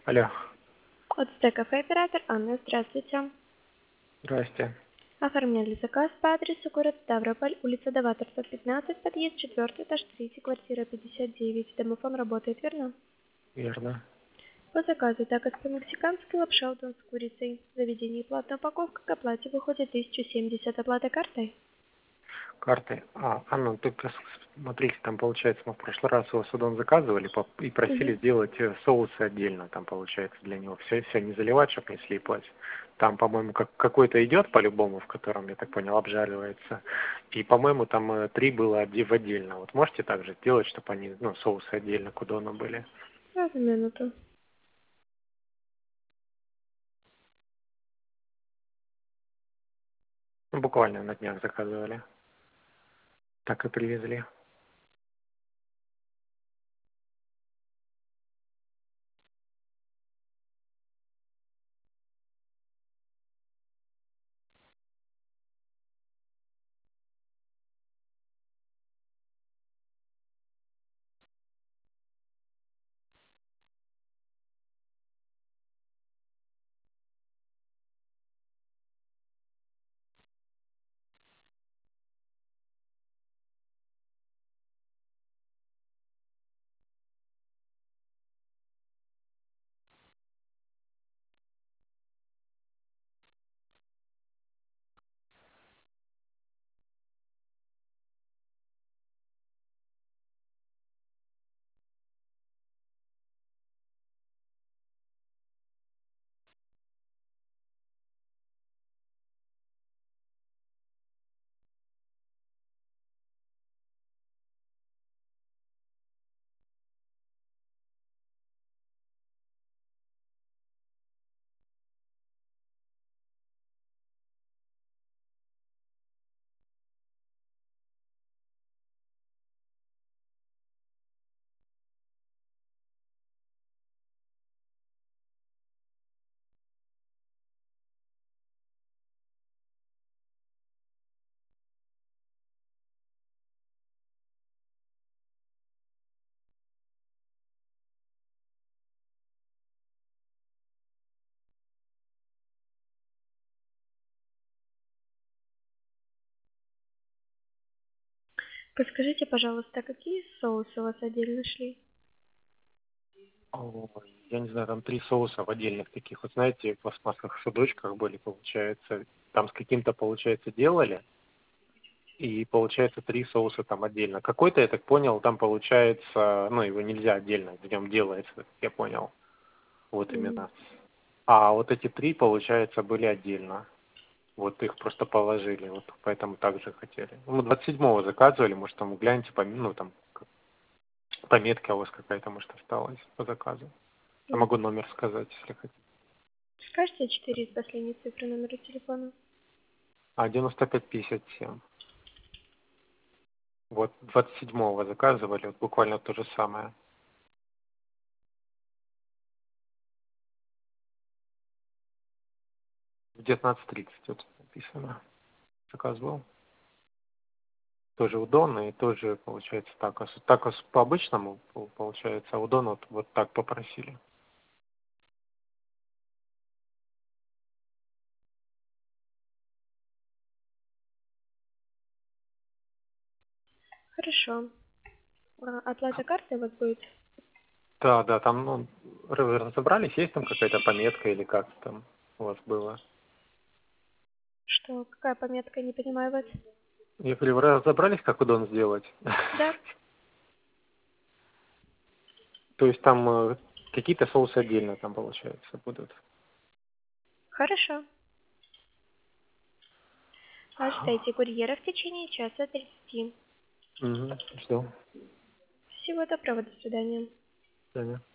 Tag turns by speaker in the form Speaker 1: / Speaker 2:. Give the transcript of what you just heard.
Speaker 1: Алло,
Speaker 2: От Стекафе оператор Анна, здравствуйте.
Speaker 1: здрасте.
Speaker 2: Оформляли заказ по адресу город Ставрополь, улица Даваторца, 15, подъезд 4, этаж 3, квартира 59. Домофон работает, верно?
Speaker 1: Верно.
Speaker 2: По заказу так по-мексикански лапша удон с курицей. Заведение и платная упаковка к оплате выходит 1070, оплата картой.
Speaker 1: Карты. Анна, только смотрите, там получается, мы в прошлый раз у вас удон заказывали и просили
Speaker 2: Угу.
Speaker 1: сделать соусы отдельно, там получается для него. Все не заливать, чтобы не слиплось. Там, по-моему, какой-то идет по-любому, в котором, я так понял, обжаривается. И, по-моему, там 3 было в отдельно. Вот можете также сделать, чтобы они, ну, соусы отдельно к удону были?
Speaker 2: Одну минуту.
Speaker 1: Ну, буквально на днях заказывали. Так и привезли.
Speaker 2: Подскажите, пожалуйста, какие соусы у вас отдельно шли?
Speaker 1: Ой, я не знаю, там 3 соуса в отдельных таких, вот знаете, в пластмассовых судочках были, получается. Там с каким-то, получается, делали, и получается 3 соуса там отдельно. Какой-то, я так понял, там получается, ну, его нельзя отдельно, в нем делается, как я понял. Вот
Speaker 2: М.
Speaker 1: именно. А вот эти 3, получается, были отдельно. Вот их просто положили, вот поэтому так же хотели. Ну, мы 27-го заказывали, может, там гляньте, ну, там пометка у вас какая-то, может, осталась по заказу. Я
Speaker 2: М.
Speaker 1: могу номер сказать, если хотите.
Speaker 2: Скажите 4 из последней цифры номера телефона.
Speaker 1: 95-57. Вот 27-го заказывали, вот буквально то же самое. В 19:30 вот написано. Заказ был. Тоже удон и тоже, получается, такос. Такос по-обычному получается, а удон вот так попросили.
Speaker 2: Хорошо. Оплата карты у вас будет?
Speaker 1: Да, да, там, ну, разобрались, есть там какая-то пометка или как там у вас было?
Speaker 2: Что? Какая пометка? Не понимаю вас.
Speaker 1: Я говорю, вы разобрались, как удон сделать?
Speaker 2: Да.
Speaker 1: То есть там какие-то соусы отдельно там, получается, будут.
Speaker 2: Хорошо. Ожидайте курьера в течение часа 30.
Speaker 1: Угу, жду.
Speaker 2: Всего доброго, до свидания.
Speaker 1: До свидания.